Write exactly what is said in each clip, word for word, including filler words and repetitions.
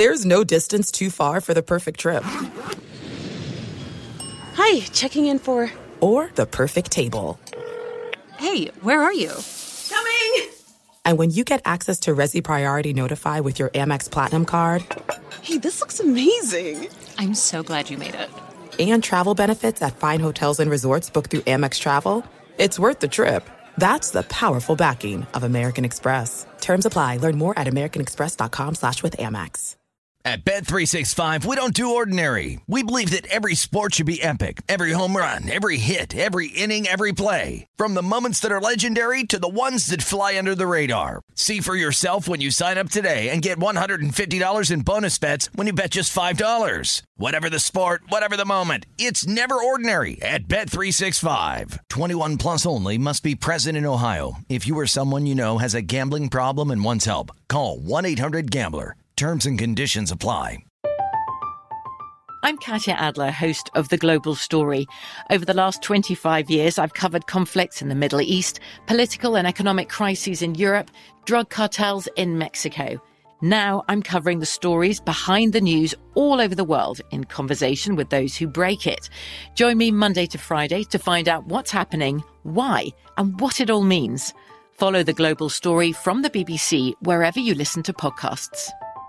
There's no distance too far for the perfect trip. Hi, checking in for... Or the perfect table. Hey, where are you? Coming! And when you get access to Resi Priority Notify with your Amex Platinum card... Hey, this looks amazing. I'm so glad you made it. And travel benefits at fine hotels and resorts booked through Amex Travel, it's worth the trip. That's the powerful backing of American Express. Terms apply. Learn more at americanexpress.com slash with Amex. At Bet three sixty-five, we don't do ordinary. We believe that every sport should be epic. Every home run, every hit, every inning, every play. From the moments that are legendary to the ones that fly under the radar. See for yourself when you sign up today and get one hundred fifty dollars in bonus bets when you bet just five dollars. Whatever the sport, whatever the moment, it's never ordinary at Bet three sixty-five. twenty-one plus only. Must be present in Ohio. If you or someone you know has a gambling problem and wants help, call one eight hundred gambler. Terms and conditions apply. I'm Katya Adler, host of The Global Story. Over the last twenty-five years, I've covered conflicts in the Middle East, political and economic crises in Europe, drug cartels in Mexico. Now I'm covering the stories behind the news all over the world in conversation with those who break it. Join me Monday to Friday to find out what's happening, why, and what it all means. Follow The Global Story from the B B C wherever you listen to podcasts.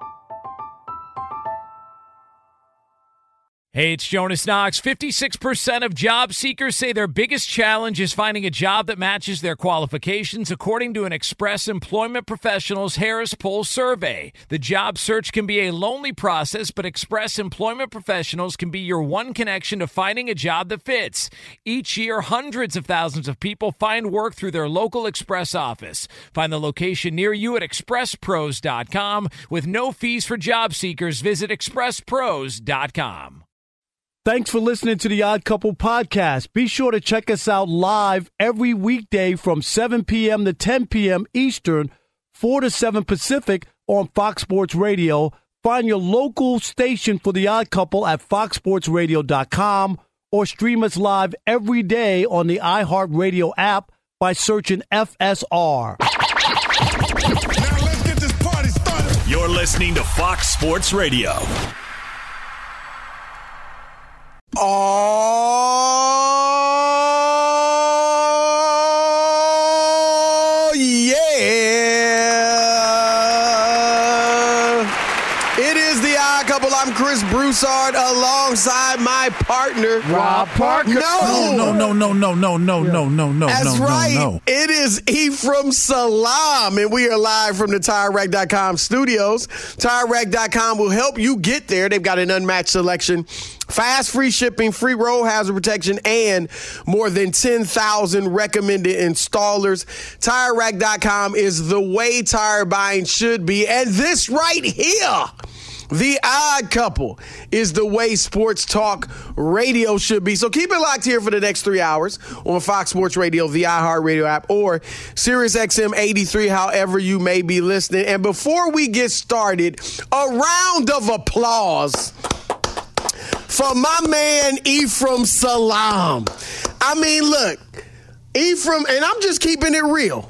Hey, it's Jonas Knox. fifty-six percent of job seekers say their biggest challenge is finding a job that matches their qualifications, according to an Express Employment Professionals Harris Poll survey. The job search can be a lonely process, but Express Employment Professionals can be your one connection to finding a job that fits. Each year, hundreds of thousands of people find work through their local Express office. Find the location near you at express pros dot com. With no fees for job seekers, visit express pros dot com. Thanks for listening to the Odd Couple podcast. Be sure to check us out live every weekday from seven p.m. to ten p.m. Eastern, four to seven Pacific on Fox Sports Radio. Find your local station for the Odd Couple at fox sports radio dot com or stream us live every day on the iHeartRadio app by searching F S R. Now let's get this party started. You're listening to Fox Sports Radio. Oh, yeah. It is the Odd Couple. I'm Chris Broussard alongside my partner, Rob Parker. No. No, no, no, no, no, no, no, no, no, That's no, right. no, no. It is Ephraim Salam, and we are live from the Tire Rack dot com studios. Tire Rack dot com will help you get there. They've got an unmatched selection, fast, free shipping, free road hazard protection, and more than ten thousand recommended installers. Tire Rack dot com is the way tire buying should be, and this right here, The Odd Couple, is the way sports talk radio should be. So keep it locked here for the next three hours on Fox Sports Radio, the iHeartRadio app, or Sirius X M eighty-three, however you may be listening. And before we get started, a round of applause for my man Ephraim Salam. I mean, look, Ephraim, and I'm just keeping it real.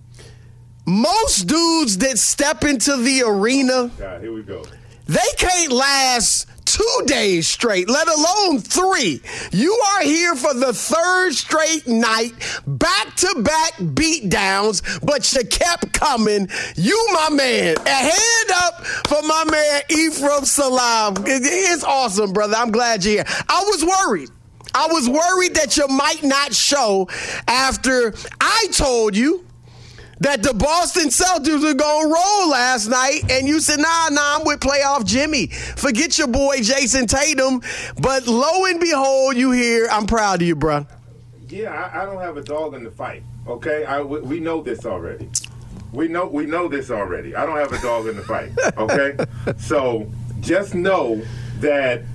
Most dudes that step into the arena, God, here we go. They can't last two days straight, let alone three. You are here for the third straight night, back-to-back beatdowns, but you kept coming. You, my man. A hand up for my man Ephraim Salam. It's awesome, brother. I'm glad you're here. I was worried. I was worried that you might not show after I told you that the Boston Celtics were going to roll last night, and you said, nah, nah, I'm with playoff Jimmy. Forget your boy Jason Tatum. But lo and behold, you here. I'm proud of you, bro. Yeah, I, I don't have a dog in the fight, okay? I, we, we know this already. We know we know this already. I don't have a dog in the fight, okay? So just know that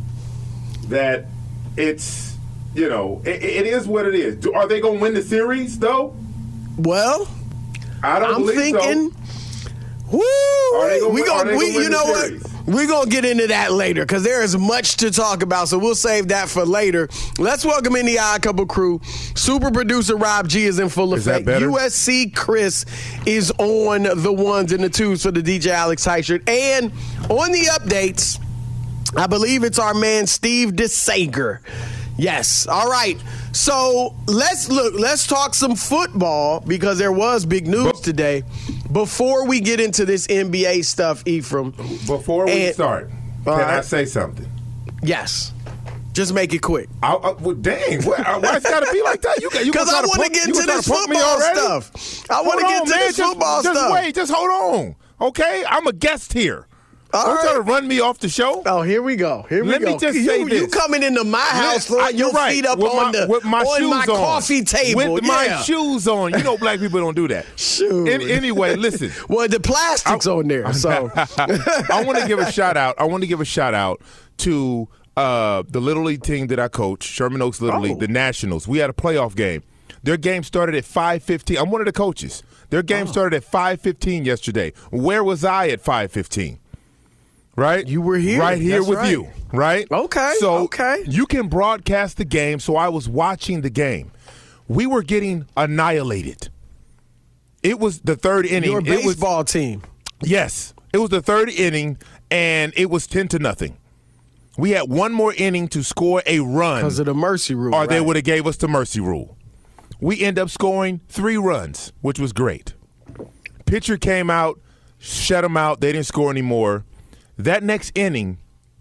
that it's, you know, it, it is what it is. Do, are they going to win the series, though? Well, I don't I'm believe thinking, so. woo, Are they gonna, we are gonna, they we, gonna win you know the what? series? We're going to get into that later because there is much to talk about, so we'll save that for later. Let's welcome in the Odd Couple crew. Super producer Rob G is in full Is that effect. better? U S C Chris is on the ones and the twos for the D J Alex Teichert. And on the updates, I believe it's our man Steve DeSager. Yes. All right. So let's look. Let's talk some football because there was big news today. Before we get into this N B A stuff, Ephraim. Before we and, start, can right. I say something? Yes. Just make it quick. I, I, well, dang, why, why it's got to be like that? You got you because I want to get into this football stuff. I want to get into man, this just, football just stuff. Wait, just hold on. Okay, I'm a guest here. All Don't right. try to run me off the show. Oh, here we go. Here we Let go. me just you, say this. You coming into my house, Let- I- throwing your you're right. feet up with on my, the with my on shoes my on. coffee table. With yeah. my shoes on. You know black people don't do that. Shoot. An- anyway, listen. Well, the plastic's I, on there, so. I want to give a shout out. I want to give a shout out to uh, the Little League team that I coach, Sherman Oaks Little Oh. League, the Nationals. We had a playoff game. Their game started at five fifteen. I'm one of the coaches. Their game oh. started at five fifteen yesterday. Where was I at five fifteen? Right? You were here. Right here That's with right. you, right? Okay, So okay. you can broadcast the game, so I was watching the game. We were getting annihilated. It was the third inning. Your It was- baseball team. Yes. It was the third inning, and it was ten to nothing. We had one more inning to score a run. Because of the mercy rule. Or they right. would have gave us the mercy rule. We end up scoring three runs, which was great. Pitcher came out, shut them out. They didn't score anymore. That next inning,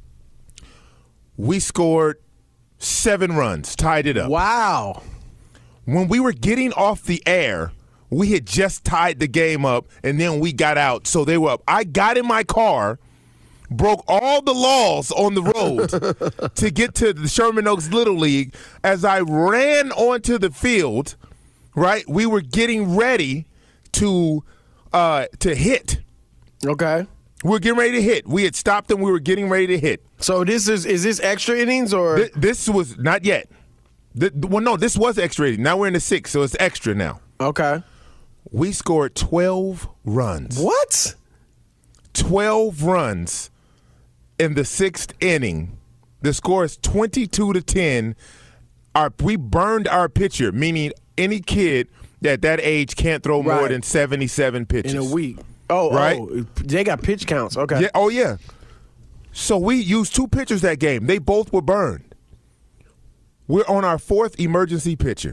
we scored seven runs, tied it up. Wow. When we were getting off the air, we had just tied the game up, and then we got out. So they were up. I got in my car, broke all the laws on the road to get to the Sherman Oaks Little League. As I ran onto the field, right, we were getting ready to uh, to hit. Okay. We were getting ready to hit. We had stopped them. We were getting ready to hit. So this is is this extra innings or Th- this was not yet. Th- well, no, this was extra inning. Now we're in the sixth, so it's extra now. Okay. We scored twelve runs. What? twelve runs in the sixth inning. The score is twenty-two to ten. Our, we burned our pitcher, meaning any kid at that age can't throw more Right. than seventy-seven pitches. In a week. Oh, Right? oh, they got pitch counts. Okay. Yeah, oh, yeah. So we used two pitchers that game. They both were burned. We're on our fourth emergency pitcher.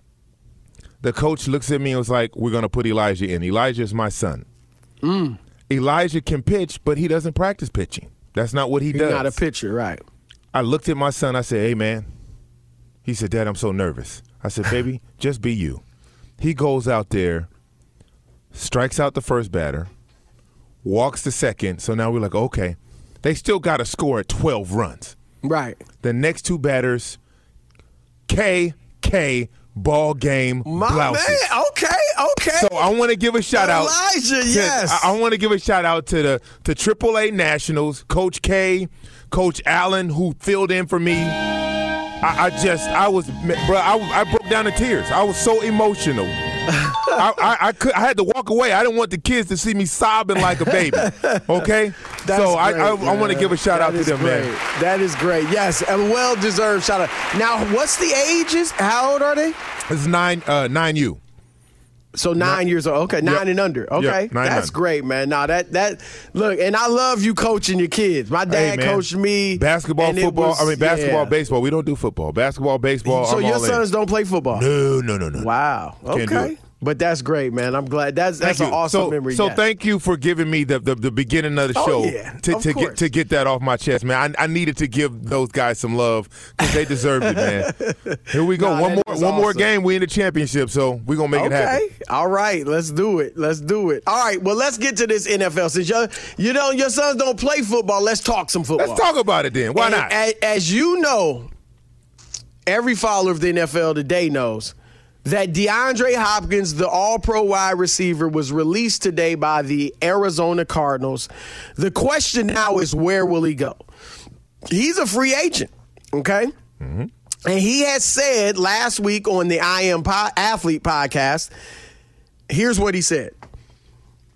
The coach looks at me and was like, we're going to put Elijah in. Elijah is my son. Mm. Elijah can pitch, but he doesn't practice pitching. That's not what he He's does. not a pitcher, right. I looked at my son. I said, hey, man. He said, Dad, I'm so nervous. I said, baby, just be you. He goes out there, strikes out the first batter, walks the second. So now we're like, okay. They still got to score at twelve runs. Right. The next two batters, K K ball game My blouses. man. Okay. Okay. So I want to give a shout out. Elijah, to- yes. I, I want to give a shout out to the to triple A Nationals, Coach K, Coach Allen, who filled in for me. I, I just, I was, bro, I, I broke down in tears. I was so emotional. I, I, I, could, I had to walk away. I didn't want the kids to see me sobbing like a baby. Okay? That's so I, great, I, I want to man. give a shout That out to is them, great. man. That is great. Yes, a well-deserved shout out. Now, what's the ages? How old are they? It's nine, uh, nine U. So nine, nine years old. Okay, nine Yep. and under. Okay, Yep, nine that's and under. great, man. Now that that look, and I love you coaching your kids. My Hey, dad man. coached me Basketball, and it football. was- I mean, basketball, yeah. baseball. We don't do football. Basketball, baseball. So I'm your all in. sons don't play football? No, no, no, no. Wow. Can't do Okay. it. But that's great, man. I'm glad. That's that's Thank an you. awesome so, memory. So yes. thank you for giving me the the, the beginning of the Oh, show yeah. to, Of to course. get to get that off my chest, man. I, I needed to give those guys some love because they deserved it, man. Here we go. Nah, one that more is one more awesome. game. We in the championship, so we're gonna make it happen. Okay. All right. Let's do it. Let's do it. All right. Well, let's get to this N F L. Since you you know your sons don't play football, let's talk some football. Let's talk about it then. Why And not? a- As you know, every follower of the N F L today knows that DeAndre Hopkins, the all-pro wide receiver, was released today by the Arizona Cardinals. The question now is, where will he go? He's a free agent, okay? Mm-hmm. And he has said last week on the I Am po- Athlete podcast, here's what he said.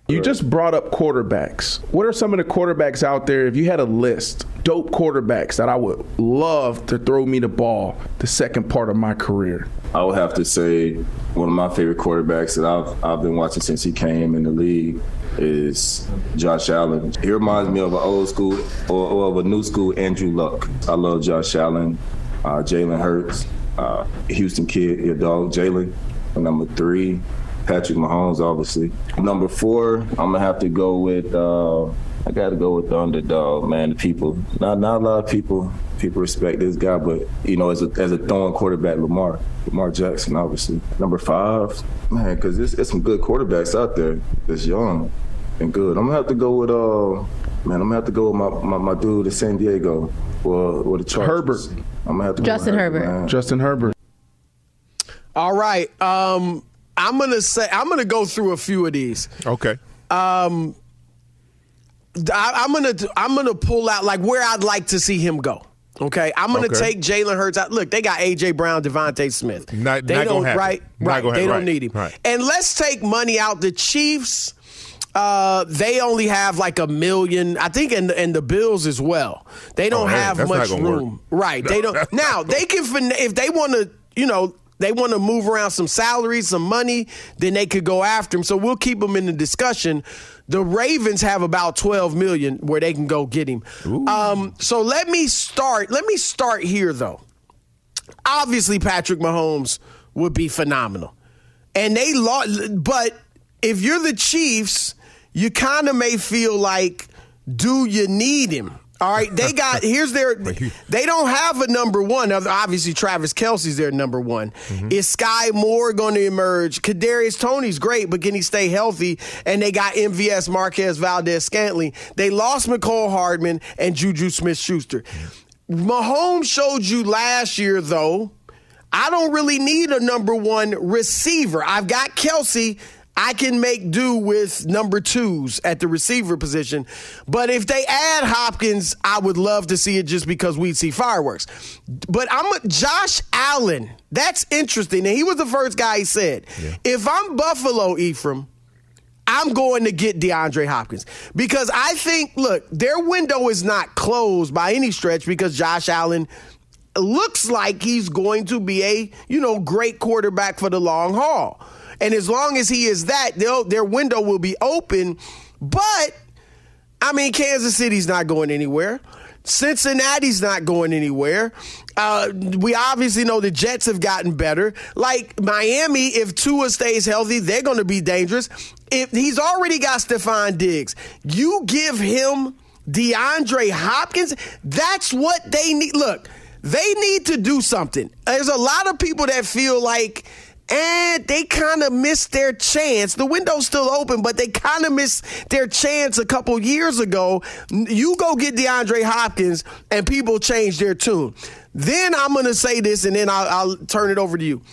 You just brought up quarterbacks. What are some of the quarterbacks out there, if you had a list, dope quarterbacks that I would love to throw me the ball the second part of my career? I would have to say one of my favorite quarterbacks that I've, I've been watching since he came in the league is Josh Allen. He reminds me of an old school or, or of a new school Andrew Luck. I love Josh Allen, uh, Jalen Hurts, uh, Houston kid, your dog, Jalen. Number three, Patrick Mahomes, obviously. Number four, I'm going to have to go with, uh, I got to go with the underdog, man. The people, not not a lot of people people respect this guy, but, you know, as a as a throwing quarterback, Lamar, Lamar Jackson, obviously. Number five, man, because there's, there's some good quarterbacks out there that's young and good. I'm going to have to go with, uh, man, I'm going to have to go with my, my, my dude at San Diego or, or the Chargers. Herbert. I'm gonna have to Justin go Herbert. Herbert Justin Herbert. All right. Um, I'm gonna say I'm gonna go through a few of these. Okay. Um, I, I'm gonna I'm gonna pull out like where I'd like to see him go. Okay, I'm gonna Okay. take Jalen Hurts out. Look, they got A J Brown, Devontae Smith. Not- they not don't gonna happen. right, Not right. gonna They happen. don't Right. need him. Right. And let's take money out. The Chiefs. Uh, they only have like a million, I think, and and the Bills as well. They don't Oh, hey, have that's not much gonna work. room, right? They don't. Now they can fin- if they want to, you know, they want to move around some salaries, some money, then they could go after him. So we'll keep them in the discussion. The Ravens have about twelve million where they can go get him. Um, so let me start. Let me start here though. Obviously, Patrick Mahomes would be phenomenal, and they lost. But if you're the Chiefs, you kind of may feel like, do you need him? All right, they got, here's their, they don't have a number one. Obviously, Travis Kelce's their number one. Mm-hmm. Is Sky Moore going to emerge? Kadarius Toney's great, but can he stay healthy? And they got M V S, Marquez Valdez-Scantling. They lost McCole Hardman and Juju Smith-Schuster. Mm-hmm. Mahomes showed you last year, though, I don't really need a number one receiver. I've got Kelce. I can make do with number twos at the receiver position. But if they add Hopkins, I would love to see it just because we'd see fireworks. But I'm a, Josh Allen. That's interesting. And he was the first guy he said. Yeah. If I'm Buffalo, Ephraim, I'm going to get DeAndre Hopkins. Because I think, look, their window is not closed by any stretch because Josh Allen looks like he's going to be a, you know, great quarterback for the long haul. And as long as he is that, their window will be open. But, I mean, Kansas City's not going anywhere. Cincinnati's not going anywhere. Uh, we obviously know the Jets have gotten better. Like Miami, if Tua stays healthy, they're going to be dangerous. If he's already got Stephon Diggs, you give him DeAndre Hopkins, that's what they need. Look, they need to do something. There's a lot of people that feel like, and they kind of missed their chance. The window's still open, but they kind of missed their chance a couple years ago. You go get DeAndre Hopkins, and people change their tune. Then I'm going to say this, and then I'll, I'll turn it over to you.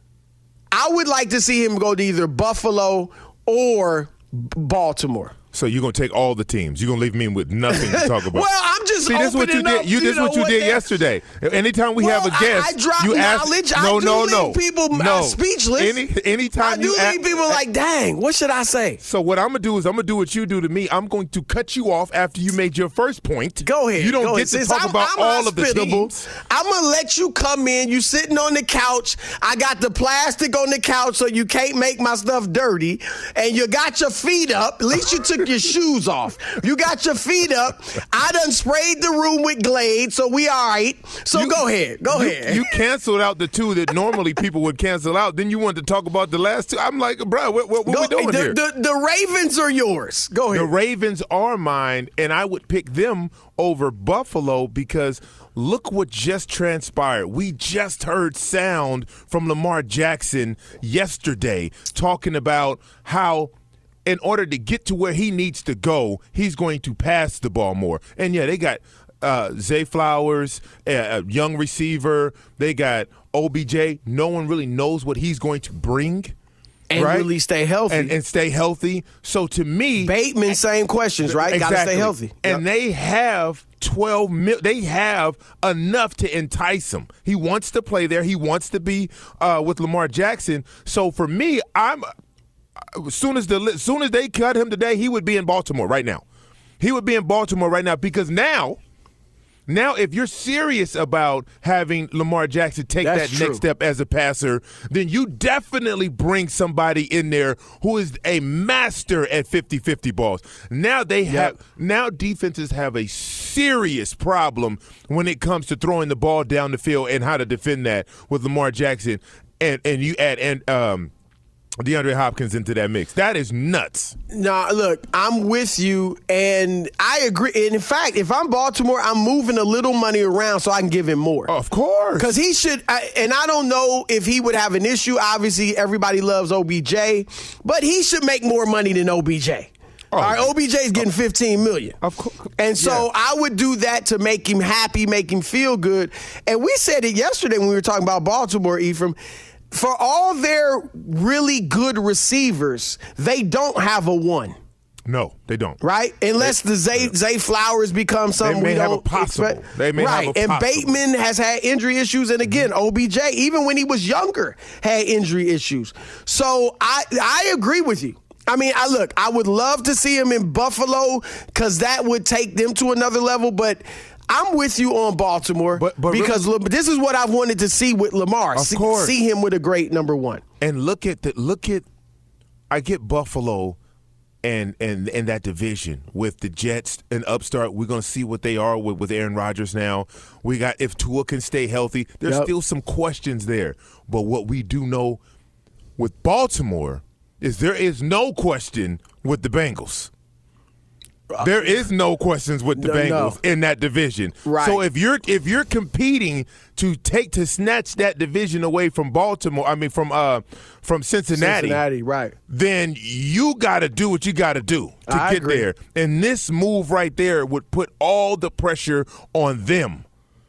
I would like to see him go to either Buffalo or Baltimore. So you're gonna take all the teams. You're gonna leave me with nothing to talk about. Well, I'm just see. This is what you up, did. You, you this is what you what did they- yesterday. Anytime we Well, have a guest, I, I drop you knowledge. ask. No, I do no, leave no. people no. uh, speechless. Any, anytime I do you leave ask, people like, dang, what should I say? So what I'm gonna do is I'm gonna do what you do to me. I'm going to cut you off after you made your first point. Go ahead. You don't go get ahead. to Since talk I'm, about I'm all of the hospitable, teams. I'm going to let you come in. You sitting on the couch. I got the plastic on the couch so you can't make my stuff dirty. And you got your feet up. At least you took your shoes off. You got your feet up. I done sprayed the room with Glade, so we all right. So You- go ahead. Go you, ahead. You canceled out the two that normally people would cancel out. Then you wanted to talk about the last two. I'm like, bro, what, what, what Go- we doing the, here? The, the Ravens are yours. Go ahead. The Ravens are mine, and I would pick them over Buffalo because look what just transpired. We just heard sound from Lamar Jackson yesterday talking about how in order to get to where he needs to go, he's going to pass the ball more. And, yeah, they got uh, Zay Flowers, a, a young receiver. They got O B J. No one really knows what he's going to bring. And right? really stay healthy. And, and stay healthy. So to me, Bateman, same questions, right? Exactly. Got to stay healthy. And Yep. they have twelve mil. They have enough to entice him. He wants to play there. He wants to be uh, with Lamar Jackson. So for me, I'm as soon as the as soon as they cut him today, he would be in Baltimore right now. He would be in Baltimore right now because now, now if you're serious about having Lamar Jackson take That's that true. next step as a passer, then you definitely bring somebody in there who is a master at fifty-fifty balls. Now they Yep. have now defenses have a serious problem when it comes to throwing the ball down the field and how to defend that with Lamar Jackson, and and you add and um. DeAndre Hopkins into that mix. That is nuts. Nah, look, I'm with you, and I agree. And in fact, if I'm Baltimore, I'm moving a little money around so I can give him more. Of course. Because he should, I, and I don't know if he would have an issue. Obviously, everybody loves O B J, but he should make more money than O B J. Oh, All right, O B J's getting fifteen million dollars. Of course. And so Yeah. I would do that to make him happy, make him feel good. And we said it yesterday when we were talking about Baltimore, Ephraim. For all their really good receivers, they don't have a one. No, they don't. Right? Unless They- the Zay, Zay Flowers become something may we have a don't possible. expect. They may right. have a and possible. Bateman has had injury issues. And again, O B J, even when he was younger, had injury issues. So I I agree with you. I mean, I look, I would love to see him in Buffalo because that would take them to another level. But I'm with you on Baltimore But- but because really- look, this is what I've wanted to see with Lamar. Of see, course. see him with a great number one. And look at the look at I get Buffalo and and and that division with the Jets and upstart. We're gonna see what they are with, with Aaron Rodgers now. We got if Tua can stay healthy. There's Yep. still some questions there. But what we do know with Baltimore is there is no question with the Bengals. There is no questions with the No, no. Bengals in that division. Right. So if you're if you're competing to take to snatch that division away from Baltimore, I mean from uh from Cincinnati, Cincinnati, right. then you got to do what you got to do to I get agree. there. And this move right there would put all the pressure on them.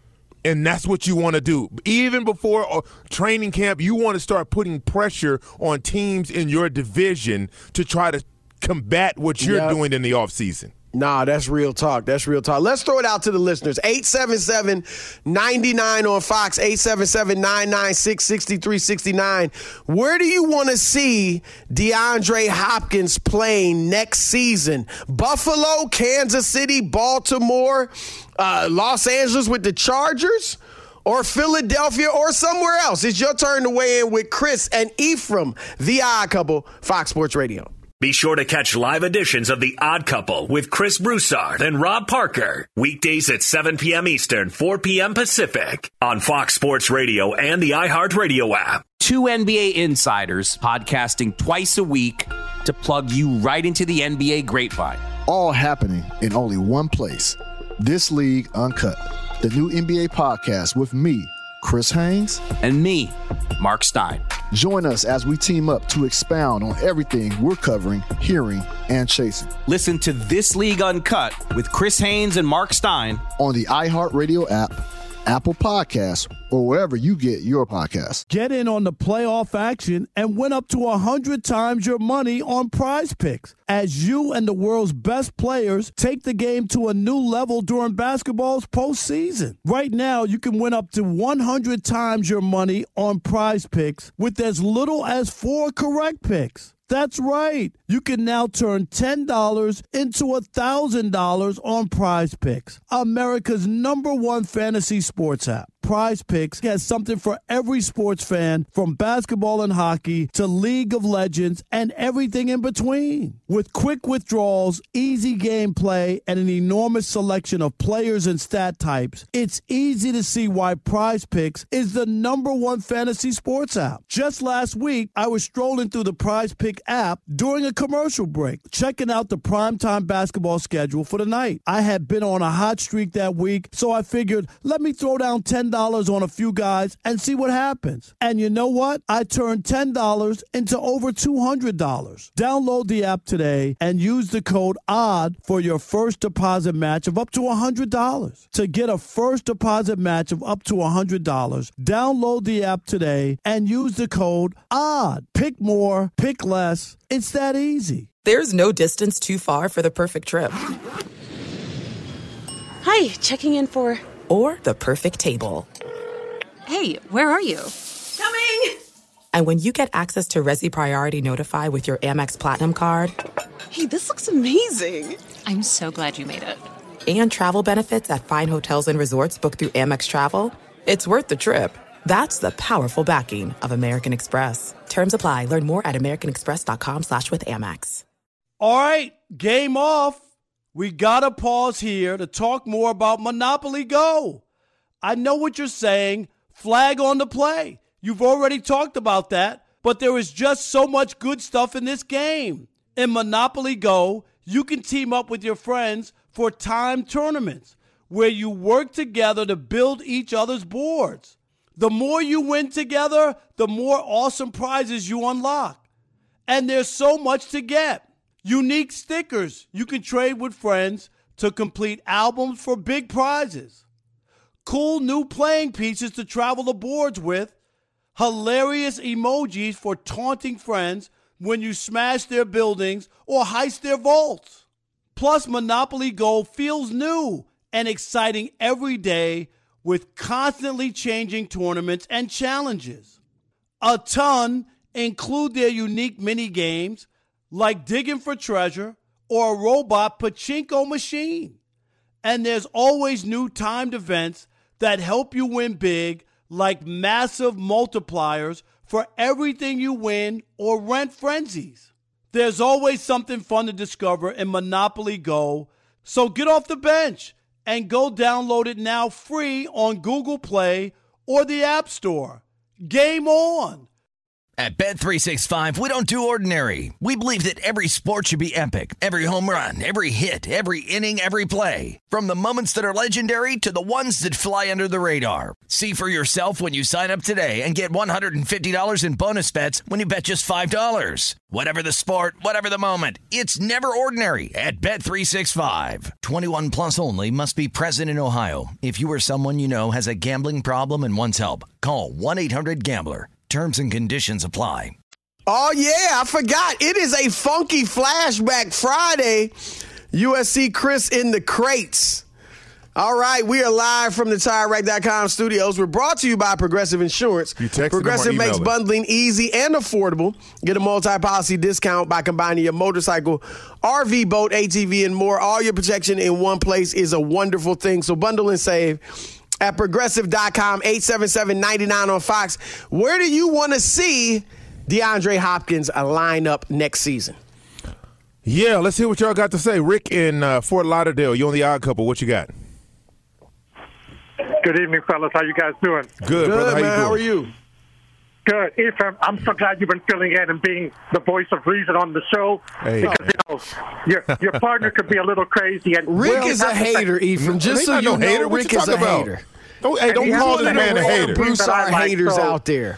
And that's what you want to do. Even before uh, training camp, you want to start putting pressure on teams in your division to try to combat what you're Yep. doing in the offseason. Nah, that's real talk. That's real talk. Let's throw it out to the listeners. eight seven seven, nine nine on Fox, eight seven seven, nine nine six, six three six nine. Where do you want to see DeAndre Hopkins playing next season? Buffalo, Kansas City, Baltimore, uh, Los Angeles with the Chargers? Or Philadelphia or somewhere else? It's your turn to weigh in with Chris and Ephraim, The Odd Couple, Fox Sports Radio. Be sure to catch live editions of The Odd Couple with Chris Broussard and Rob Parker. Weekdays at seven p.m. Eastern, four p.m. Pacific on Fox Sports Radio and the iHeartRadio app. Two N B A insiders podcasting twice a week to plug you right into the N B A grapevine. All happening in only one place. This League Uncut, the new N B A podcast with me, Chris Haynes, and me, Mark Stein. Join us as we team up to expound on everything we're covering, hearing, and chasing. Listen to This League Uncut with Chris Haynes and Mark Stein on the iHeartRadio app, Apple Podcasts, or wherever you get your podcasts. Get in on the playoff action and win up to one hundred times your money on Prize Picks as you and the world's best players take the game to a new level during basketball's postseason. Right now, you can win up to one hundred times your money on Prize Picks with as little as four correct picks. That's right. You can now turn ten dollars into one thousand dollars on Prize Picks, America's number one fantasy sports app. Prize Picks has something for every sports fan, from basketball and hockey to League of Legends and everything in between. With quick withdrawals, easy gameplay, and an enormous selection of players and stat types, it's easy to see why Prize Picks is the number one fantasy sports app. Just last week, I was strolling through the Prize Pick app during a commercial break, checking out the primetime basketball schedule for the night. I had been on a hot streak that week, so I figured, let me throw down ten dollars on a few guys and see what happens. And you know what? I turned ten dollars into over two hundred dollars. Download the app today and use the code ODD for your first deposit match of up to one hundred dollars. To get a first deposit match of up to one hundred dollars, download the app today and use the code ODD. Pick more, pick less. It's that easy. There's no distance too far for the perfect trip. Hi, checking in for... Or the perfect table. Hey, where are you? Coming! And when you get access to Resi Priority Notify with your Amex Platinum card, Hey, this looks amazing. I'm so glad you made it. and travel benefits at fine hotels and resorts booked through Amex Travel, it's worth the trip. That's the powerful backing of American Express. Terms apply. Learn more at americanexpress.com slash with Amex. All right, game off. We got to pause here to talk more about Monopoly Go. I know what you're saying. Flag on the play. You've already talked about that, but there is just so much good stuff in this game. In Monopoly Go, you can team up with your friends for timed tournaments where you work together to build each other's boards. The more you win together, the more awesome prizes you unlock. And there's so much to get. Unique stickers you can trade with friends to complete albums for big prizes. Cool new playing pieces to travel the boards with. Hilarious emojis for taunting friends when you smash their buildings or heist their vaults. Plus, Monopoly Go feels new and exciting every day with constantly changing tournaments and challenges. A ton include their unique mini games like digging for treasure or a robot pachinko machine. And there's always new timed events that help you win big, like massive multipliers for everything you win or rent frenzies. There's always something fun to discover in Monopoly Go, so get off the bench and go download it now free on Google Play or the App Store. Game on! At Bet three sixty-five, we don't do ordinary. We believe that every sport should be epic. Every home run, every hit, every inning, every play. From the moments that are legendary to the ones that fly under the radar. See for yourself when you sign up today and get one hundred fifty dollars in bonus bets when you bet just five dollars. Whatever the sport, whatever the moment, it's never ordinary at Bet three sixty-five. twenty-one plus only. Must be present in Ohio. If you or someone you know has a gambling problem and wants help, call one eight hundred gambler. Terms and conditions apply. Oh, yeah, I forgot. It is a funky flashback Friday. U S C Chris in the crates. All right, we are live from the Tire Rack dot com studios. We're brought to you by Progressive Insurance. You texted Progressive them or makes emailed it? bundling easy and affordable. Get a multi-policy discount by combining your motorcycle, R V, boat, A T V, and more. All your protection in one place is a wonderful thing. So bundle and save at Progressive dot com, eight seven seven, nine nine on Fox. Where do you want to see DeAndre Hopkins line up next season? Yeah, let's hear what y'all got to say. Rick in uh, Fort Lauderdale, you on the Odd Couple. What you got? Good evening, fellas. How you guys doing? Good, Good brother. How man. you doing? How are you? Good. Ephraim, I'm so glad you've been filling in and being the voice of reason on the show. Hey. Because, you know, your, your partner could be a little crazy. And Rick well, is a hater, Ephraim. Just so Ain't you no know, hater. What Rick you is a talking about? hater. Don't, hey, don't And call he's this one man a of the hater. things Bruce that I are like, haters so- out there.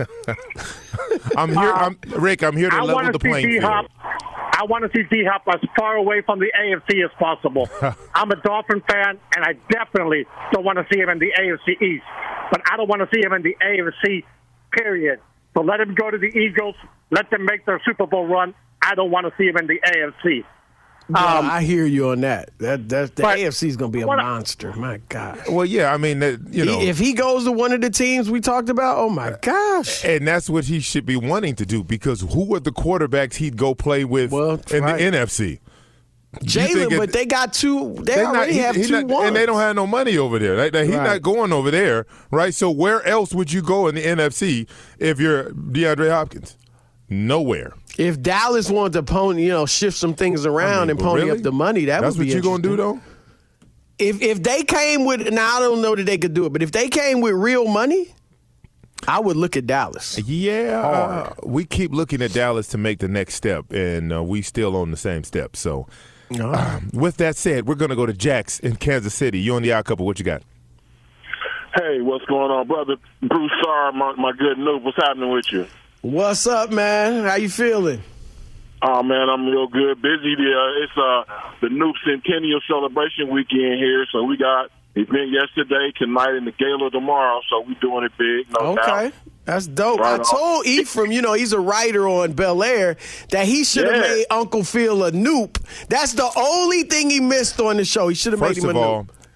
I'm here. I'm Rick. I'm here to I level want the to see playing D-Hop. field. I want to see D-Hop as far away from the A F C as possible. I'm a Dolphin fan, and I definitely don't want to see him in the A F C East. But I don't want to see him in the A F C, period. So let him go to the Eagles. Let them make their Super Bowl run. I don't want to see him in the A F C. Um, I hear you on that. That, that the but- A F C is going to be a what- monster. My God. Well, yeah. I mean, that, you know, He- if he goes to one of the teams we talked about, oh my gosh. and that's what he should be wanting to do, because who are the quarterbacks he'd go play with Well, in right. the N F C? You think Jalen, it- but they got two. They They're not- already he- have he two not- ones. and they don't have no money over there. Like, he's Right. not going over there, right? So where else would you go in the N F C if you're DeAndre Hopkins? Nowhere. If Dallas wanted to pony, you know, shift some things around I mean, and but pony really? up the money, that That's would be what you're gonna do, interesting. though. If if they came with, now I don't know that they could do it, but if they came with real money, I would look at Dallas. Yeah, uh, we keep looking at Dallas to make the next step, and uh, we still on the same step. So, um, with that said, we're going to go to Jax in Kansas City. You on the Odd Couple? What you got? Hey, what's going on, brother? Bruce Sarr, my, my good noob. What's happening with you? What's up, man? How you feeling? Oh, man, I'm real good. Busy. Uh, it's uh, the Noob Centennial Celebration weekend here, so we got event yesterday, tonight, and the gala tomorrow, so we doing it big, no doubt. Okay. That's dope. Right I on. told Ephraim, you know, he's a writer on Bel Air, that he should have Yeah. made Uncle Phil a Noop. That's the only thing he missed on the show. He should have made First him of a all, Noop.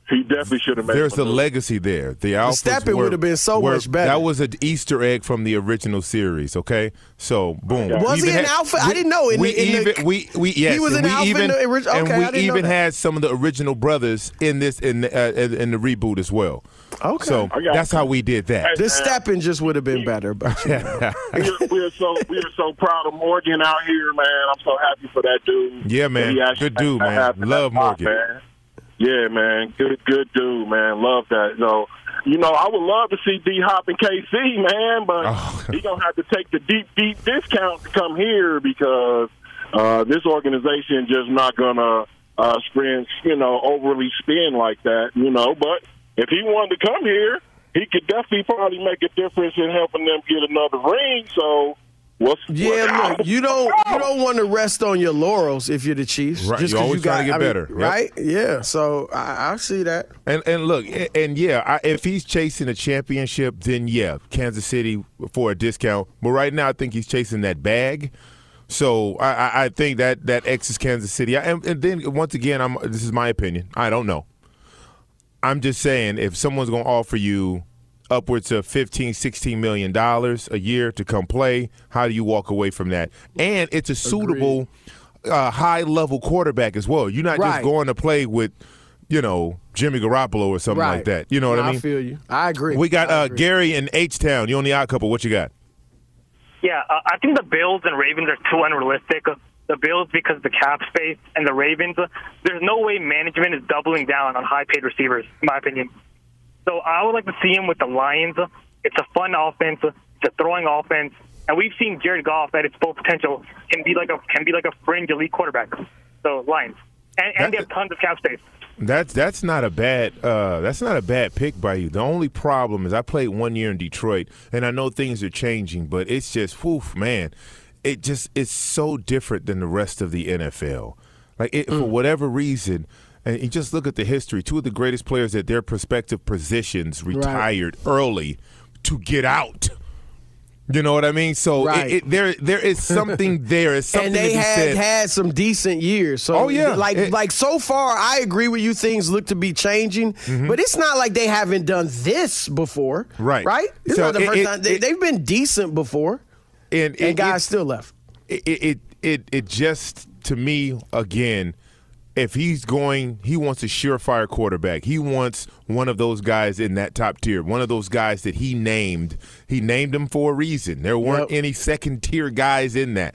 He definitely should have made There's the a move. legacy there. The Alphas stepping were- would have been so were- much better. That was an Easter egg from the original series. Okay, so boom. Was We he even an had- alpha? I we- didn't know. In we the, in even the, we we yes. He was and an we alpha even, in the original. and Okay, we I didn't know even that. had some of the original brothers in this in the, uh, in in the reboot as well. Okay, So that's how we did that. The stepping just would have been better. But Yeah. we're, we're so we're so proud of Morgan out here, man. I'm so happy for that dude. Yeah, man. He actually Good dude, made that man. happen. Love That's Morgan. hot, man. Yeah, man. Good, good dude, man. Love that. So, you know, I would love to see D Hop in K C, man, but Oh. he gonna have to take the deep, deep discount to come here because uh, this organization just not gonna uh, spend, you know, overly spend like that, you know. But if he wanted to come here, he could definitely probably make a difference in helping them get another ring. So. What's, yeah, look, you don't you don't want to rest on your laurels if you're the Chiefs. Right, Just you 'cause always you got, trying to get I mean, better. Yep. right? Yeah, so I, I see that. And and look, and, and yeah, I, if he's chasing a championship, then yeah, Kansas City for a discount. But right now, I think he's chasing that bag. So I, I- I think that that X is Kansas City. I, and, and then once again, I'm this is my opinion. I don't know. I'm just saying, if someone's going to offer you upwards of fifteen, sixteen million dollars a year to come play, how do you walk away from that? And it's a suitable uh, high-level quarterback as well. You're not Right. just going to play with, you know, Jimmy Garoppolo or something Right. like that. You know what No, I mean? I feel you. I agree. We got I uh, agree. Gary in H-Town. You on the Odd Couple. What you got? Yeah, uh, I think the Bills and Ravens are too unrealistic. The Bills because of the cap space, and the Ravens, there's no way management is doubling down on high-paid receivers, in my opinion. So I would like to see him with the Lions. It's a fun offense. It's a throwing offense, and we've seen Jared Goff at its full potential can be like a can be like a fringe elite quarterback. So Lions, and, and they have tons of cap space. That's that's not a bad uh, that's not a bad pick by you. The only problem is I played one year in Detroit, and I know things are changing, but it's just, whew, man, it just it's so different than the rest of the N F L. Like it, Mm. for whatever reason, and you just look at the history. Two of the greatest players at their respective positions retired early to get out. You know what I mean? So Right. it, it, there there is something there. It's something and they to be had said. had some decent years. So Oh, yeah. like It- like so far, I agree with you. Things look to be changing, Mm-hmm. but it's not like they haven't done this before, Right. Right? It's So not the it- first it- time they, it- they've been decent before, and, and it- guys it- still left. It, it it it just, to me, again, if he's going, he wants a surefire quarterback. He wants one of those guys in that top tier, one of those guys that he named. He named them for a reason. There weren't Yep. any second tier guys in that,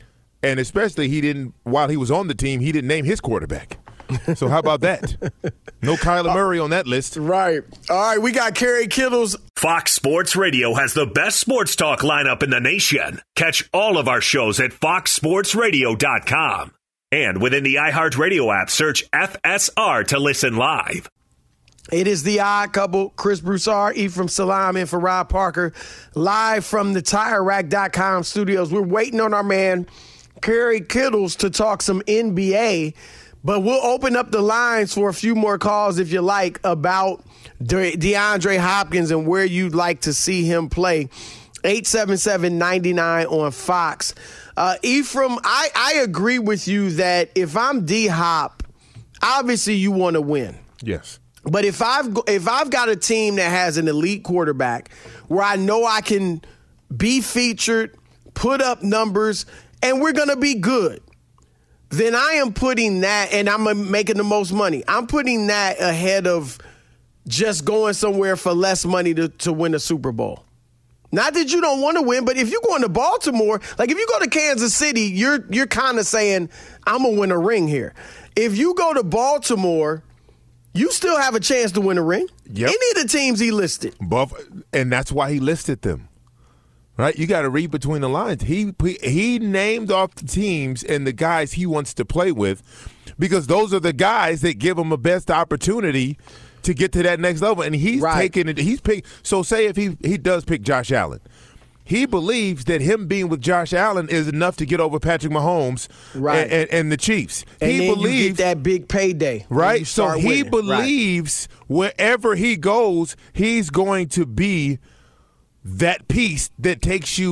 and especially he didn't. While he was on the team, he didn't name his quarterback. So how about that? No Kyler Murray on that list. Right. All right, we got Kerry Kittles. Fox Sports Radio has the best sports talk lineup in the nation. Catch all of our shows at fox sports radio dot com. And within the iHeartRadio app, search F S R to listen live. It is the Odd Couple, Chris Broussard, Ephraim Salam, and for Rob Parker, live from the Tire Rack dot com studios. We're waiting on our man, Kerry Kittles, to talk some N B A, but we'll open up the lines for a few more calls if you like about De- DeAndre Hopkins and where you'd like to see him play. eight seven seven, nine nine on Fox. Uh, Ephraim, I, I agree with you that if I'm D-Hop, obviously you want to win. Yes. But if I've if I've got a team that has an elite quarterback where I know I can be featured, put up numbers, and we're going to be good, then I am putting that, and I'm making the most money. I'm putting that ahead of just going somewhere for less money to, to win a Super Bowl. Not that you don't want to win, but if you're going to Baltimore, like if you go to Kansas City, you're you're kind of saying, I'm going to win a ring here. If you go to Baltimore, you still have a chance to win a ring. Yep. Any of the teams he listed. Buff, and that's why he listed them. Right? You got to read between the lines. He he named off the teams and the guys he wants to play with because those are the guys that give him the best opportunity to get to that next level. And he's Right. taking it. He's pick. So say if he he does pick Josh Allen, he believes that him being with Josh Allen is enough to get over Patrick Mahomes Right. and, and, and the Chiefs. And he then believes you get that big payday. when right? you So start he winning. believes wherever he goes, he's going to be that piece that takes you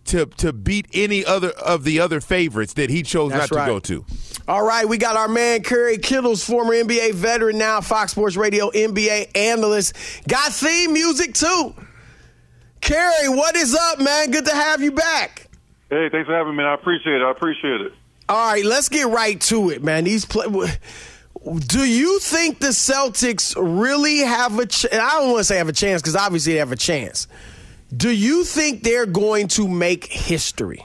to to beat any other of the other favorites that he chose That's not right. to go to. All right, we got our man Kerry Kittles, former N B A veteran, now Fox Sports Radio N B A analyst. Got theme music too. Kerry, what is up, man? Good to have you back. Hey, thanks for having me. I appreciate it. I appreciate it. All right, let's get right to it, man. These play. Do you think the Celtics really have a ch- I don't want to say have a chance because obviously they have a chance. Do you think they're going to make history?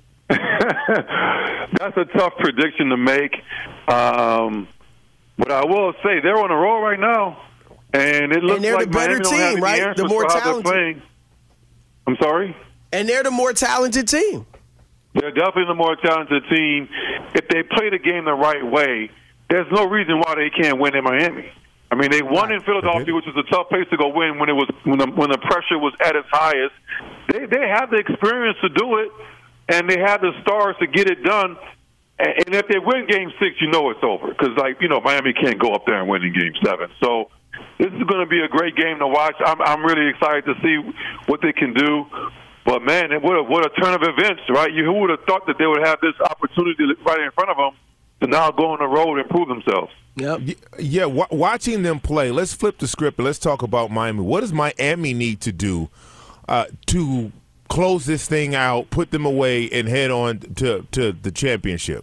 That's a tough prediction to make. Um, but I will say they're on a roll right now. And it looks and they're like the better Miami don't have team, any right? answers The more for how they're talented. playing. I'm sorry? And they're the more talented team. They're definitely the more talented team. If they play the game the right way, there's no reason why they can't win in Miami. I mean, they won in Philadelphia, which was a tough place to go win when it was when the, when the pressure was at its highest. They they have the experience to do it, and they have the stars to get it done. And, and if they win Game Six, you know it's over because, like you know, Miami can't go up there and win in Game Seven. So this is going to be a great game to watch. I'm I'm really excited to see what they can do. But man, what a, what a turn of events, right? You who would have thought that they would have this opportunity right in front of them to now go on the road and prove themselves. Yep. Yeah, w- watching them play, let's flip the script and let's talk about Miami. What does Miami need to do uh, to close this thing out, put them away, and head on to, to the championship?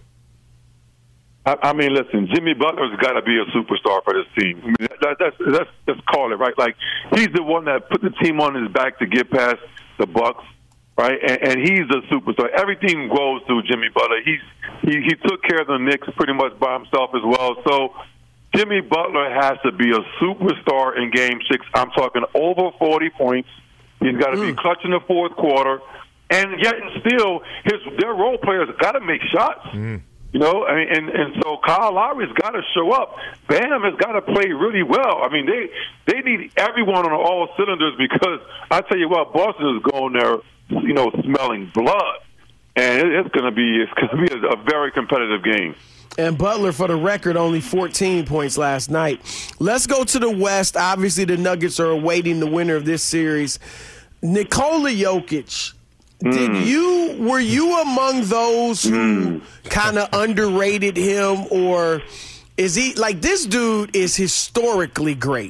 I, I mean, listen, Jimmy Butler's got to be a superstar for this team. I mean, that, that's, that's, let's call it, right? Like, he's the one that put the team on his back to get past the Bucks. Right, and, and he's a superstar. Everything goes through Jimmy Butler. He's he, he took care of the Knicks pretty much by himself as well. So Jimmy Butler has to be a superstar in Game Six. I'm talking over forty points. He's got to mm. be clutch in the fourth quarter, and yet and still his their role players got to make shots. Mm. You know, I mean, and and so Kyle Lowry's got to show up. Bam has got to play really well. I mean, they they need everyone on all cylinders because I tell you what, Boston is going there, you know, smelling blood, and it, it's going to be it's going to be a, a very competitive game. And Butler, for the record, only fourteen points last night. Let's go to the West. Obviously, the Nuggets are awaiting the winner of this series. Nikola Jokic. Did Mm. you were you among those who Mm. kind of underrated him, or is he like this dude is historically great?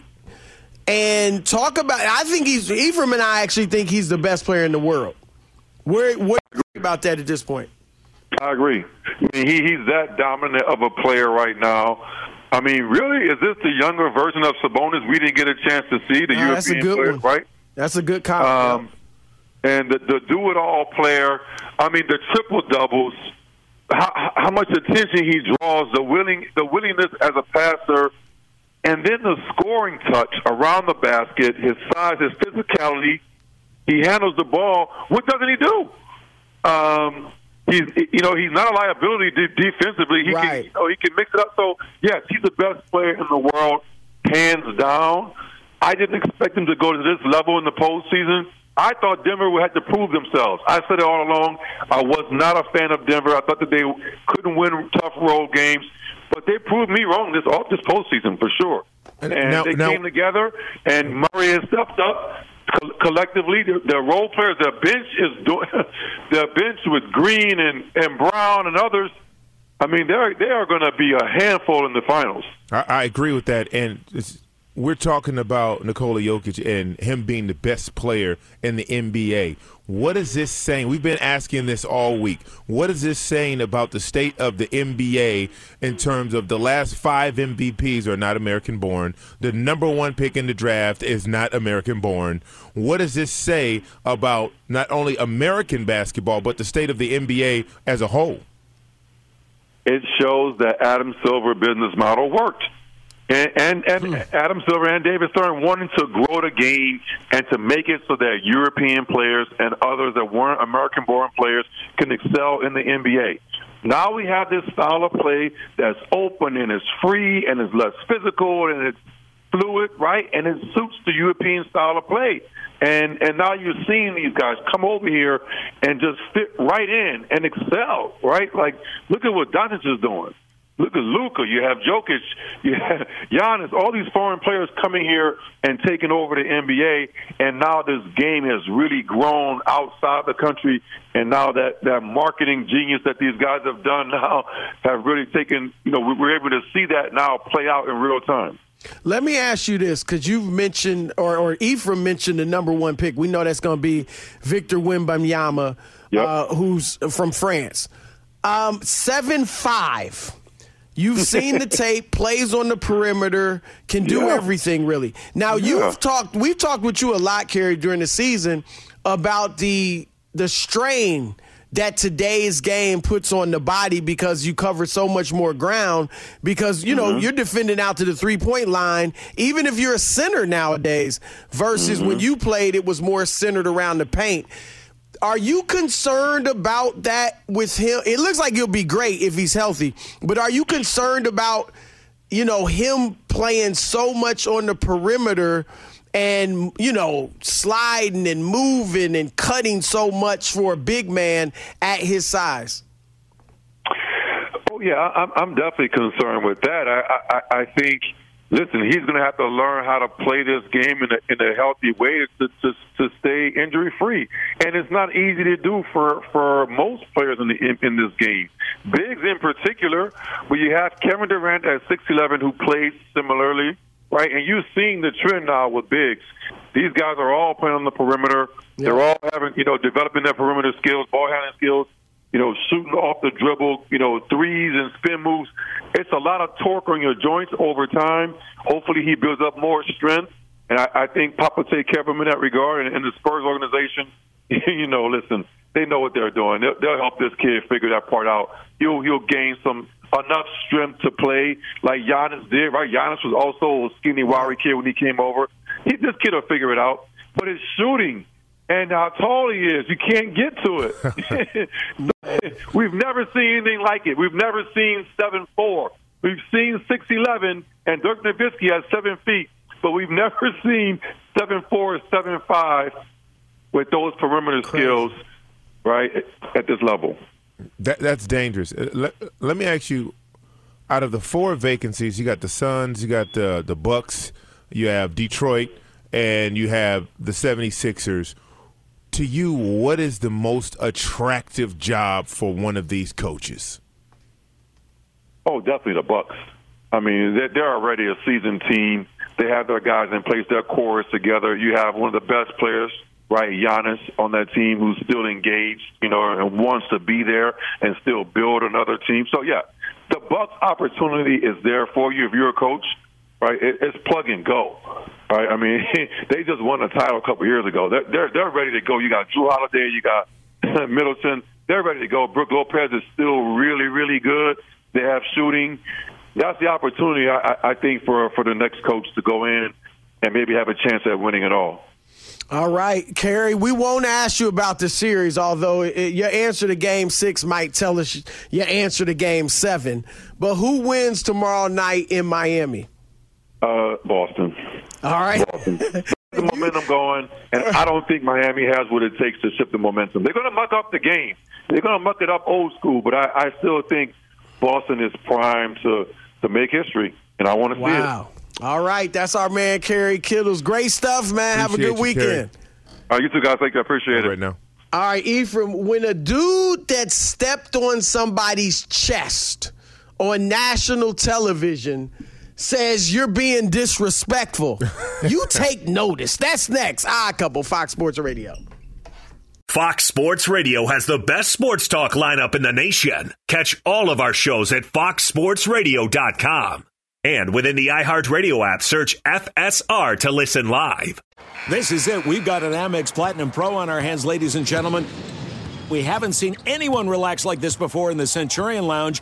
And talk about I think he's Ephraim and I actually think he's the best player in the world. Where what do you think about that at this point? I agree. I mean, he, he's that dominant of a player right now. I mean, really, is this the younger version of Sabonis we didn't get a chance to see, the Uh, that's a European good player, one. right? That's a good comment. Um, and the, the do-it-all player, I mean, the triple-doubles, how, how much attention he draws, the willing, the willingness as a passer, and then the scoring touch around the basket, his size, his physicality. He handles the ball. What doesn't he do? Um, he's, you know, he's not a liability de- defensively. He Right. can, you know, he can mix it up. So yes, he's the best player in the world, hands down. I didn't expect him to go to this level in the postseason. I thought Denver would have to prove themselves. I said it all along. I was not a fan of Denver. I thought that they couldn't win tough road games, but they proved me wrong this all this postseason for sure. And Now- they now- came together, and Murray has stepped up. Co- collectively, the, the role players, the bench is doing. The bench with Green and, and Brown and others. I mean, they're they are going to be a handful in the finals. I, I agree with that, and it's, we're talking about Nikola Jokic and him being the best player in the N B A. What is this saying? We've been asking this all week. What is this saying about the state of the N B A in terms of the last five M V Ps are not American-born? The number one pick in the draft is not American-born. What does this say about not only American basketball but the state of the N B A as a whole? It shows that Adam Silver business model worked. And, and, and hmm. Adam Silver and David Stern wanted to grow the game and to make it so that European players and others that weren't American-born players can excel in the N B A. Now we have this style of play that's open and it's free and it's less physical and it's fluid, right? And it suits the European style of play. And and now you're seeing these guys come over here and just fit right in and excel, right? Like, look at what Doncic is doing. Look at Luka. You have Jokic. You have Giannis. All these foreign players coming here and taking over the N B A. And now this game has really grown outside the country. And now that, that marketing genius that these guys have done now have really taken, you know, we're able to see that now play out in real time. Let me ask you this, because you've mentioned, or, or Ephraim mentioned the number one pick. We know that's going to be Victor Wembanyama, yep. uh, who's from France. Um, seven five. You've seen the tape, plays on the perimeter, can do yeah. everything, really. Now, yeah. you've talked, we've talked with you a lot, Kerry, during the season about the the strain that today's game puts on the body because you cover so much more ground because, you know, mm-hmm. you're defending out to the three-point line, even if you're a center nowadays, versus mm-hmm. when you played, it was more centered around the paint. Are you concerned about that with him? It looks like he'll be great if he's healthy, but are you concerned about, you know, him playing so much on the perimeter and, you know, sliding and moving and cutting so much for a big man at his size? Oh, yeah, I'm, I'm definitely concerned with that. I, I, I think, listen, he's going to have to learn how to play this game in a, in a healthy way to, to, to stay injury-free. And it's not easy to do for, for most players in, the, in, in this game. Bigs in particular, where you have Kevin Durant at six eleven who plays similarly, right? And you're seeing the trend now with bigs. These guys are all playing on the perimeter. Yeah. They're all having, you know, developing their perimeter skills, ball handling skills, you know, shooting off the dribble, you know, threes and spin moves. It's a lot of torque on your joints over time. Hopefully he builds up more strength. And I, I think Papa take care of him in that regard. And, and the Spurs organization, you know, listen, they know what they're doing. They'll, they'll help this kid figure that part out. He'll, he'll gain some enough strength to play like Giannis did, right? Giannis was also a skinny, wiry kid when he came over. He, this kid will figure it out. But his shooting and how tall he is, you can't get to it. We've never seen anything like it. We've never seen seven four. We've seen six eleven, and Dirk Nowitzki has seven feet. But we've never seen seven four, seven five with those perimeter Crazy. skills, right, at this level. That, that's dangerous. Let, let me ask you, out of the four vacancies, you got the Suns, you got the, the Bucks, you have Detroit, and you have the seventy-sixers. To you, what is the most attractive job for one of these coaches? Oh, definitely the Bucks. I mean, they're, they're already a seasoned team. They have their guys in place, their core is together. You have one of the best players, right, Giannis, on that team who's still engaged, you know, and wants to be there and still build another team. So, yeah, the Bucks' opportunity is there for you if you're a coach, right? It, it's plug and go, right? I mean, they just won a title a couple years ago. They're, they're, they're ready to go. You got Jrue Holiday, you got Middleton. They're ready to go. Brook Lopez is still really, really good. They have shooting. That's the opportunity, I, I think, for, for the next coach to go in and maybe have a chance at winning it all. All right, Kerry, we won't ask you about the series, although it, your answer to game six might tell us your answer to game seven. But who wins tomorrow night in Miami? Uh, Boston. All right. Boston. The momentum going, and I don't think Miami has what it takes to shift the momentum. They're going to muck up the game. They're going to muck it up old school, but I, I still think Boston is primed to, to make history, and I want to wow. see it. Wow. All right, that's our man, Kerry Kittles. Great stuff, man. Appreciate Have a good you, weekend. All right, you two guys, thank you. I appreciate it. Right now. All right, Ephraim, when a dude that stepped on somebody's chest on national television says you're being disrespectful, you take notice. That's next. Odd Couple, Fox Sports Radio. Fox Sports Radio has the best sports talk lineup in the nation. Catch all of our shows at fox sports radio dot com. And within the iHeartRadio app, search F S R to listen live. This is it. We've got an Amex Platinum Pro on our hands, ladies and gentlemen. We haven't seen anyone relax like this before in the Centurion Lounge.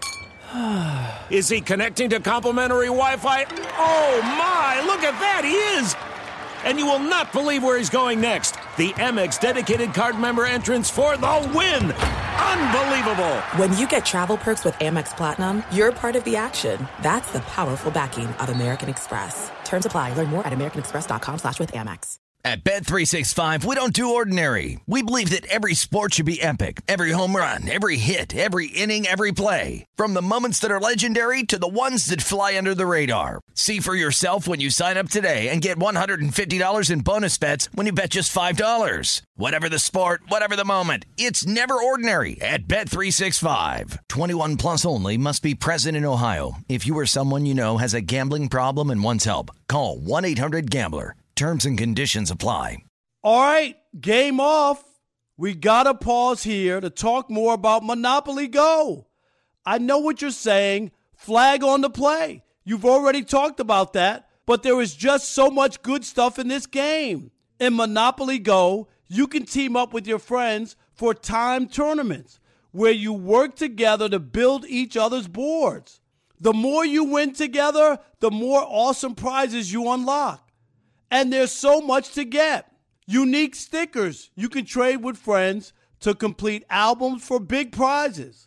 Is he connecting to complimentary Wi-Fi? Oh, my. Look at that. He is. And you will not believe where he's going next. The Amex dedicated card member entrance for the win. Unbelievable. When you get travel perks with Amex Platinum, you're part of the action. That's the powerful backing of American Express. Terms apply. Learn more at americanexpress.com slash with Amex. At Bet three sixty-five, we don't do ordinary. We believe that every sport should be epic. Every home run, every hit, every inning, every play. From the moments that are legendary to the ones that fly under the radar. See for yourself when you sign up today and get one hundred fifty dollars in bonus bets when you bet just five dollars. Whatever the sport, whatever the moment, it's never ordinary at Bet three sixty-five. twenty-one plus only. Must be present in Ohio. If you or someone you know has a gambling problem and wants help, call one eight hundred gambler. Terms and conditions apply. All right, game off. We got to pause here to talk more about Monopoly Go. I know what you're saying. Flag on the play. You've already talked about that, but there is just so much good stuff in this game. In Monopoly Go, you can team up with your friends for timed tournaments where you work together to build each other's boards. The more you win together, the more awesome prizes you unlock. And there's so much to get. Unique stickers you can trade with friends to complete albums for big prizes.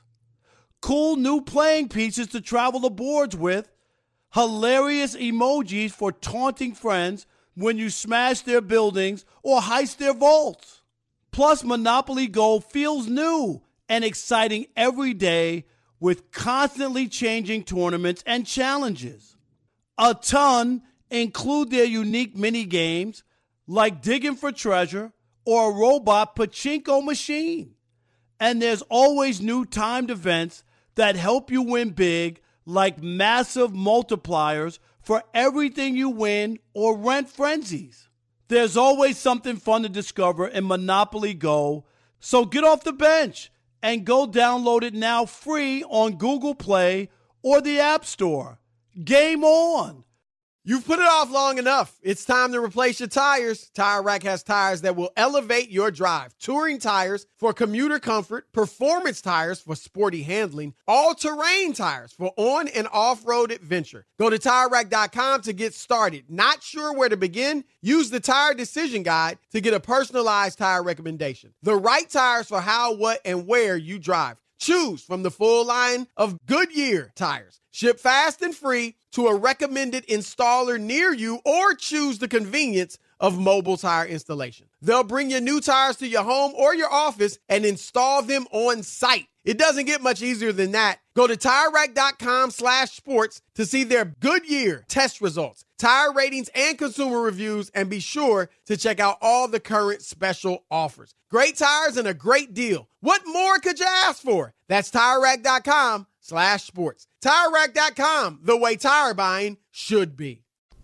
Cool new playing pieces to travel the boards with. Hilarious emojis for taunting friends when you smash their buildings or heist their vaults. Plus, Monopoly Go feels new and exciting every day with constantly changing tournaments and challenges. A ton include their unique mini games like digging for treasure or a robot pachinko machine. And there's always new timed events that help you win big, like massive multipliers for everything you win or rent frenzies. There's always something fun to discover in Monopoly Go, so get off the bench and go download it now free on Google Play or the App Store. Game on! You've put it off long enough. It's time to replace your tires. Tire Rack has tires that will elevate your drive. Touring tires for commuter comfort, performance tires for sporty handling, all-terrain tires for on- and off-road adventure. Go to Tire Rack dot com to get started. Not sure where to begin? Use the Tire Decision Guide to get a personalized tire recommendation. The right tires for how, what, and where you drive. Choose from the full line of Goodyear tires. Ship fast and free to a recommended installer near you, or choose the convenience of mobile tire installation. They'll bring your new tires to your home or your office and install them on site. It doesn't get much easier than that. Go to Tire Rack dot com slash sports to see their Goodyear test results, tire ratings, and consumer reviews, and be sure to check out all the current special offers. Great tires and a great deal. What more could you ask for? That's Tire Rack dot com slash sports. Tire Rack dot com, the way tire buying should be.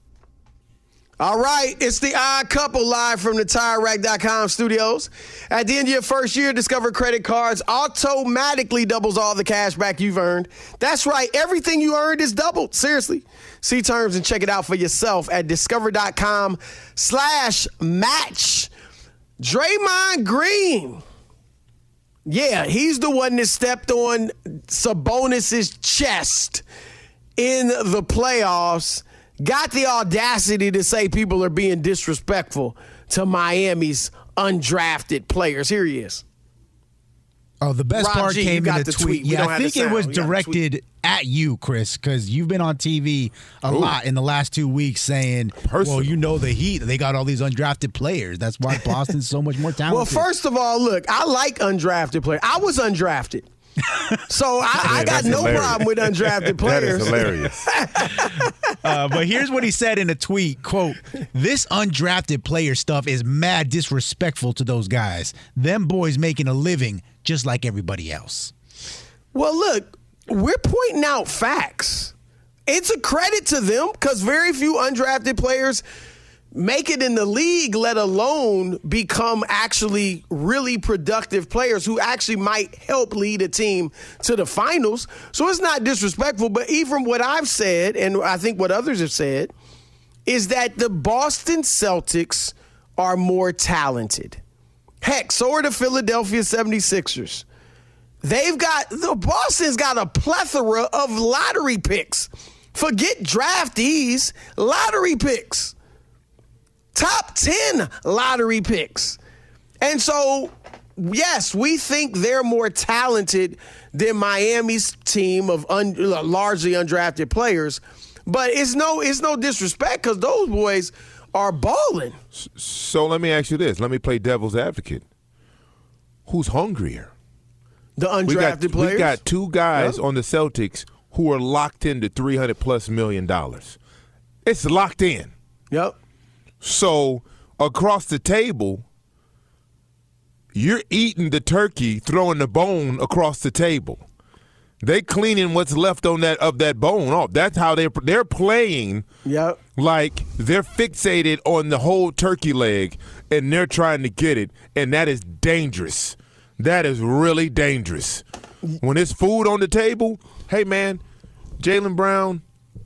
All right, it's the Odd Couple live from the Tire Rack dot com studios. At the end of your first year, Discover credit cards automatically doubles all the cash back you've earned. That's right, everything you earned is doubled. Seriously. See terms and check it out for yourself at discover dot com slash match. Draymond Green. Yeah, he's the one that stepped on Sabonis's chest in the playoffs. Got the audacity to say people are being disrespectful to Miami's undrafted players. Here he is. Oh, the best Rob part G, came in the the tweet. tweet. Yeah, I think it was directed at you, Chris, because you've been on T V a Ooh. lot in the last two weeks saying, Personal. well, you know the Heat, they got all these undrafted players. That's why Boston's so much more talented. Well, first of all, look, I like undrafted players. I was undrafted. So I, I got no hilarious. problem with undrafted players. That is hilarious. uh, but here's what he said in a tweet, quote, "This undrafted player stuff is mad disrespectful to those guys. Them boys making a living just like everybody else." Well, look, we're pointing out facts. It's a credit to them because very few undrafted players make it in the league, let alone become actually really productive players who actually might help lead a team to the finals. So it's not disrespectful, but even what I've said, and I think what others have said, is that the Boston Celtics are more talented. Heck, so are the Philadelphia seventy-sixers. They've got, the Boston's got a plethora of lottery picks. Forget draftees, lottery picks. Top ten lottery picks. And so, yes, we think they're more talented than Miami's team of un, largely undrafted players. But it's no it's no disrespect because those boys are balling. So let me ask you this. Let me play devil's advocate. Who's hungrier? The undrafted we got, players? We got two guys Yep. on the Celtics who are locked into three hundred plus million dollars. It's locked in. Yep. So across the table, you're eating the turkey, throwing the bone across the table. They cleaning what's left on that of that bone off. That's how they're they're playing. Yep. Like they're fixated on the whole turkey leg, and they're trying to get it, and that is dangerous. That is really dangerous. When there's food on the table, hey man, Jaylen Brown,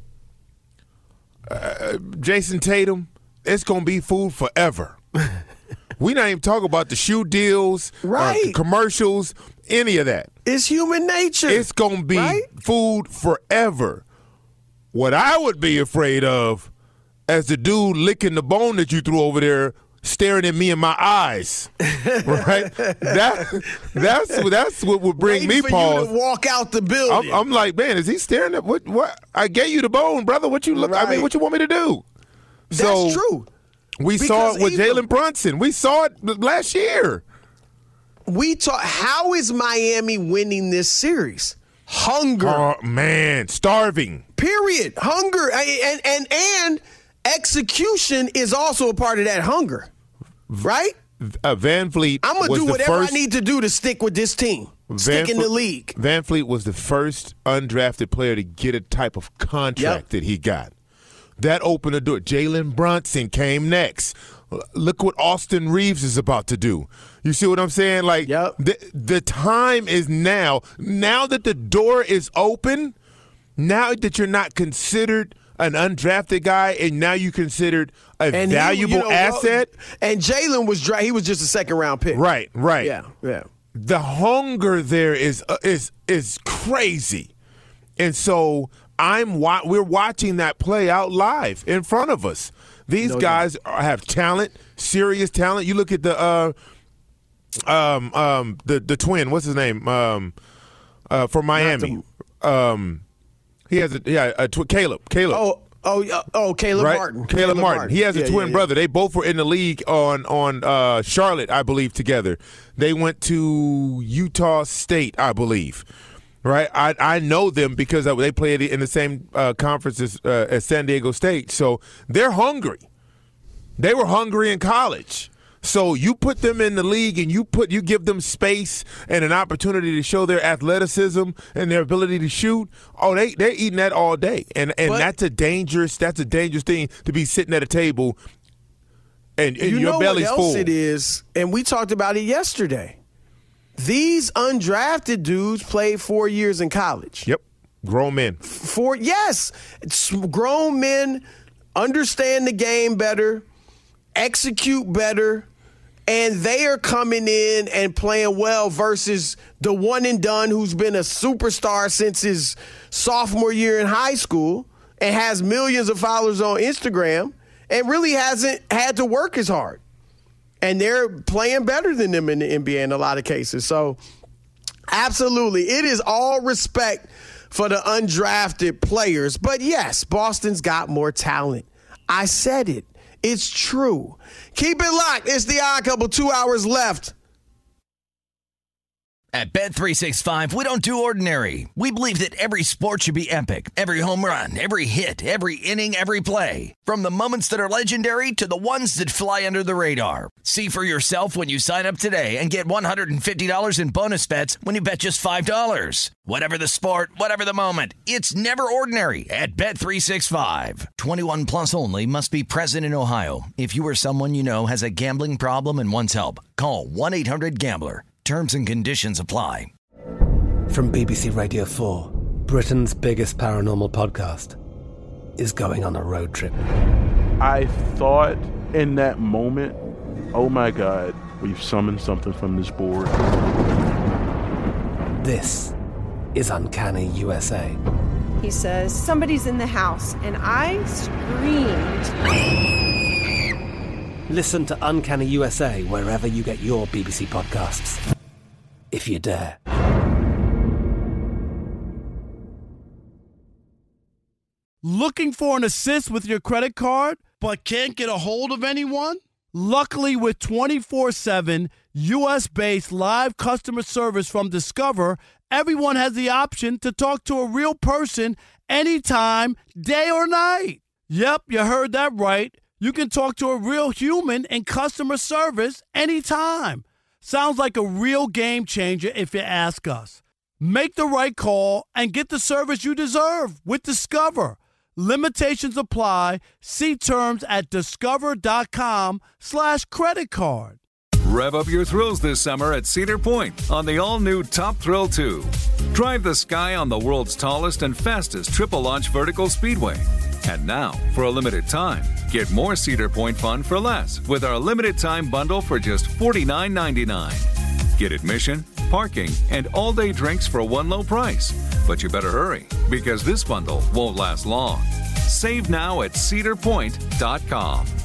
uh, Jason Tatum, it's gonna be food forever. We not even talking about the shoe deals, right? Uh, the commercials, any of that. It's human nature. It's gonna be right? food forever. What I would be afraid of, as the dude licking the bone that you threw over there, staring at me in my eyes, right? that that's that's what would bring Waiting me for pause. you to walk out the building. I'm, I'm like, man, is he staring at what? What? I gave you the bone, brother. What you look? I mean, Right. what you want me to do? That's so, true. We saw Because it with even- Jalen Brunson. We saw it last year. We talk. How is Miami winning this series? Hunger. Oh man, starving. Period. Hunger. I- And and and execution is also a part of that hunger. Right? Uh, Van Vliet. I'm gonna was do the whatever first, I need to do to stick with this team. Stick in Vl- the league. Van Vliet was the first undrafted player to get a type of contract Yep. that he got. That opened the door. Jalen Brunson came next. Look what Austin Reeves is about to do. You see what I'm saying? Like the the time is now. Now that the door is open, now that you're not considered an undrafted guy, and now you considered a And he- valuable you know, asset. And Jalen was dry. He was just a second round pick. Right, right. Yeah, yeah. The hunger there is uh, is is crazy, and so I'm wa- we're watching that play out live in front of us. These No guys are, have talent, serious talent. You look at the uh, um um the the twin. What's his name? Um, uh, from Miami. Um, he has a yeah a tw- Caleb. Caleb. Oh. Oh, yeah. oh, Caleb right? Martin. Caleb, Martin. He has a Yeah, twin yeah, brother. They both were in the league on on uh, Charlotte, I believe, together. They went to Utah State, I believe. Right? I I know them because they played in the same uh, conference as, uh, as San Diego State. So they're hungry. They were hungry in college. So you put them in the league and you put you give them space and an opportunity to show their athleticism and their ability to shoot. Oh, they they're eating that all day, and and But- that's a dangerous that's a dangerous thing to be sitting at a table and, and you your know belly's what else full. it is, and we talked about it yesterday. These undrafted dudes played four years in college. Yep, grown men. Four, yes, it's grown men understand the game better, execute better. And they are coming in and playing well versus the one and done who's been a superstar since his sophomore year in high school and has millions of followers on Instagram and really hasn't had to work as hard. And they're playing better than them in the N B A in a lot of cases. So, absolutely, it is all respect for the undrafted players. But yes, Boston's got more talent. I said it. It's true. Keep it locked. It's the Odd Couple. Two hours left. At Bet three sixty-five, we don't do ordinary. We believe that every sport should be epic. Every home run, every hit, every inning, every play. From the moments that are legendary to the ones that fly under the radar. See for yourself when you sign up today and get one hundred fifty dollars in bonus bets when you bet just five dollars. Whatever the sport, whatever the moment, it's never ordinary at Bet three sixty-five. twenty-one plus only. Must be present in Ohio. If you or someone you know has a gambling problem and wants help, call one eight hundred gambler. Terms and conditions apply. From B B C Radio four, Britain's biggest paranormal podcast is going on a road trip. I thought in that moment, oh my God, we've summoned something from this board. This is Uncanny U S A. He says, somebody's in the house, and I screamed. Listen to Uncanny U S A wherever you get your B B C podcasts, if you dare. Looking for an assist with your credit card, but can't get a hold of anyone? Luckily, with twenty-four seven U S-based live customer service from Discover, everyone has the option to talk to a real person anytime, day or night. Yep, you heard that right. You can talk to a real human in customer service anytime. Sounds like a real game changer if you ask us. Make the right call and get the service you deserve with Discover. Limitations apply. See terms at discover.com slash credit card. Rev up your thrills this summer at Cedar Point on the all-new Top Thrill two. Drive the sky on the world's tallest and fastest triple-launch vertical speedway. And now, for a limited time, get more Cedar Point fun for less with our limited-time bundle for just forty-nine ninety-nine. Get admission, parking, and all-day drinks for one low price. But you better hurry, because this bundle won't last long. Save now at cedar point dot com.